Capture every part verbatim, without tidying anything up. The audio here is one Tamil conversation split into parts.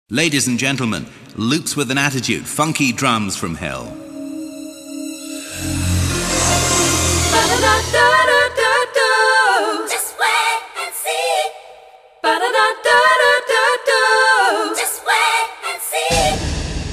Ladies and gentlemen, Luke's with an attitude, funky drums from hell. Just wait and see. Just wait and see.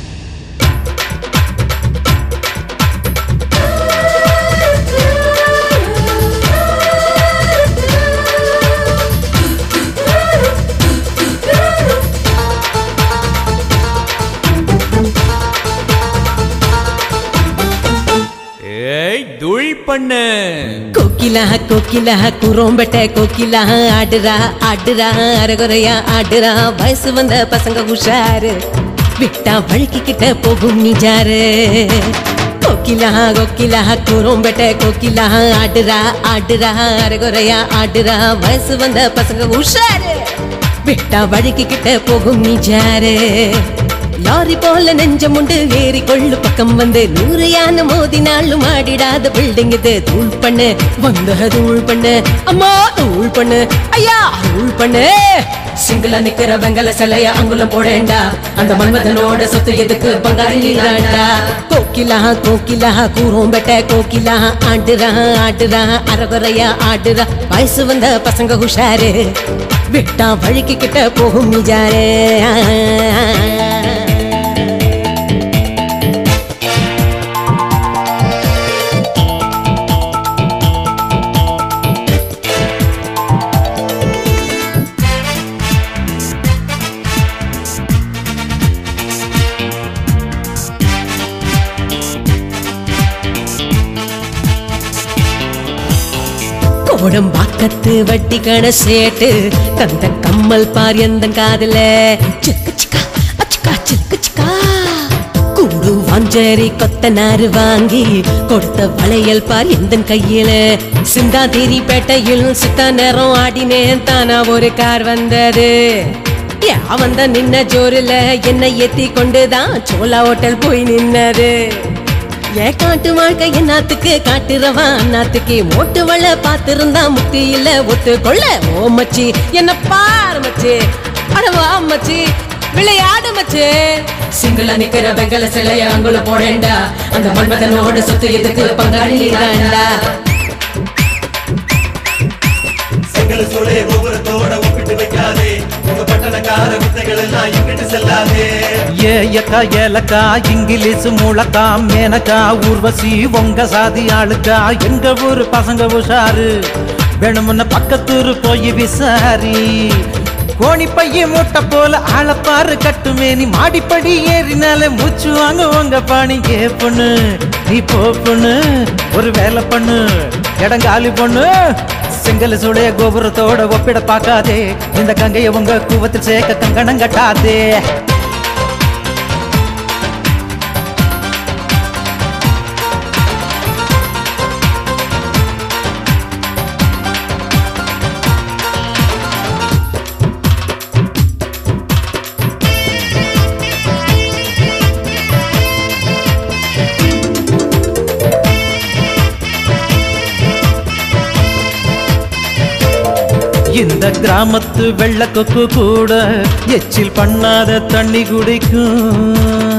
कोकिला कोकिला कुरोंबेट कोकिला आडरा आडरा அரகுறையா ஆடுறா வயசு வந்த பசங்க உஷாரு விட்டா வழுக்கிக்கிட்ட போகும் நிஜாரு कोकिला कोकिला कुरोंबेट कोकिला ஆடுறா ஆடுறா அரகுறையா ஆடுறா வயசு வந்த பசங்க உஷாரு விட்டா வழுக்கிக்கிட்ட போகும் நிஜாரு லாரி போல நெஞ்சமுண்டு ஏறி கொள்ளு பக்கம் வந்து நூறு யானை மோதினாலும் ஆடிடாத பில்டிங் இது தூள் பண்ணு வந்து தூள் பண்ணு அம்மா தூள் பண்ணு ஐயா தூள் பண்ணு சிங்கிளா நிக்கிற வெங்கல சிலைய அங்குலம் போடேண்டா அந்த மன்மதனோட சொத்து எதுக்கு பங்காளி தாண்டா கோக்கிலா கோக்கிலா கூரோம்பேட்ட கோக்கிலா ஆடுறா ஆடுறா அரகுறையா ஆடுறா வயசு வந்த பசங்க உஷாரு விட்டா வழுக்கிக்கிட்ட போகும் நிஜாரே உடம்பாக்கத்து வட்டி கண சேட்டு தந்த கம்மல் பார் எந்த காதல சிக்கு சிக்கா அச்சுக்கா சிக்கு சிக்கா கூடு வாஞ்சரி கொத்த நாறு வாங்கி கொடுத்த வளையல் பார் எந்த கையில சிந்தாதிரி பேட்டையில் சித்த நேரம் ஆடினேன் தானா ஒரு கார் வந்தது யா வந்த நின்ன ஜோருல என்ன ஏத்தி கொண்டுதான் சோலா ஹோட்டல் போய் நின்னது ஏ காட்டு வாழ்க்கை என்னாத்துக்கு காட்டுறவா அண்ணாத்துக்கு மோட்டு வள பாத்திருந்தா முக்தி இல்ல ஒத்து கொள்ள ஓ மச்சி என்ன பாரு மச்சி அடவா மச்சி விளையாடு மச்சி சிங்கிளா நிக்கிற வெங்கல சிலைய அங்குல போடேண்டா அந்த மன்மதனோட சொத்து எதுக்கு பங்காளி தாண்டா சிங்கிள சோலே கோபுரத்தோட ஒப்பிட்டு வைக்காதே உங்க பட்டணக்கார வித்தைகள் எல்லாம் இங்கிட்டு செல்லாதே ஏ யக்கா ஏலக்கா இங்கிலீஷ் மூலக்கா மேனக்கா ஊர்வசி உங்க சாதி ஆளுக்கா எங்க ஊரு பசங்க உஷாரு வேணுமுன்ன பக்கத்தூரு போய் விசாரி கோணி பைய மூட்டை போல ஆளப்பாரு கட்டுமேனி மாடிப்படி ஏறினாலே மூச்சு வாங்க உங்க பாணி ஏ பொண்ணு நீ போ பொண்ணு ஒரு வேலை பண்ணு இடங்காலி பொண்ணு செங்கல் சுடைய கோபுரத்தோட ஒப்பிட பார்க்காதே இந்த கங்கைய உங்க கூவத்தில் சேர்க்க கங்கணம் கட்டாதே இந்த கிராமத்து வெள்ளக்கொக்கு கூட எச்சில் பண்ணாத தண்ணி குடிக்கும்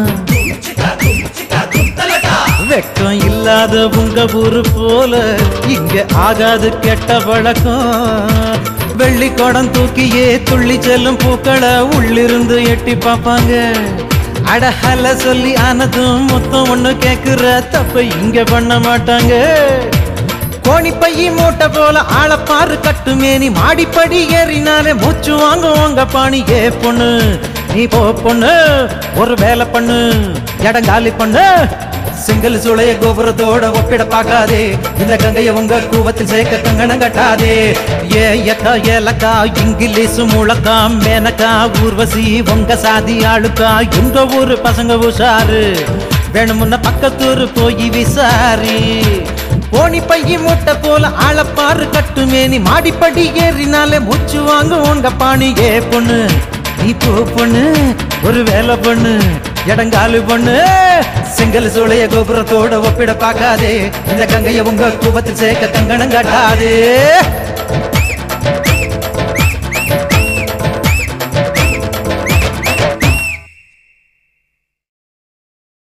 வெக்கம் இல்லாத உங்க ஊரு போல இங்க ஆகாது கெட்ட வழக்கம் வெள்ளி குடம் தூக்கியே துள்ளி செல்லும் பூக்களை உள்ளிருந்து எட்டி பார்ப்பாங்க அடஹல சொல்லி ஆனதும் மொத்தம் ஒண்ணு கேக்குற தப்ப இங்க பண்ண மாட்டாங்க கோணி பைய மூட்டை போல ஆளப்பாரு கட்டுமேனி மாடிப்படி ஏறினாலே மூச்சு வாங்க உங்க பாணி ஏ பொண்ணு நீ போ பொண்ணு ஒரு வேலை பண்ணு இடங்காலி பண்ணு சிங்கிள் சுளைய கோபுரத்தோட ஒப்பிட பார்க்காதே இந்த கங்கைய உங்க கூவத்தில் சேர்க்க கங்கணம் கட்டாதே ஏ யக்கா ஏலக்கா இங்கிலீஷ் மூலக்கா மேனக்கா ஊர்வசி உங்க சாதி ஆளுக்கா எங்க ஊரு பசங்க உஷாரு வேணுமுன்ன பக்கத்தூரு போய் விசாரி கோணி பைய மூட்டை போல ஆளப்பாரு கட்டுமேனி மாடிப்படி ஏறினாலே மூச்சு வாங்க உங்க பாணி ஏ பொண்ணு நீ போ பொண்ணு ஒரு வேலை பொண்ணு இடங்காலு பொண்ணு சிங்கிள் சோழைய கோபுரத்தோட ஒப்பிட பார்க்காதே இந்த கங்கைய உங்க கூவத்தில் சேர்க்க கங்கணம் கட்டாதே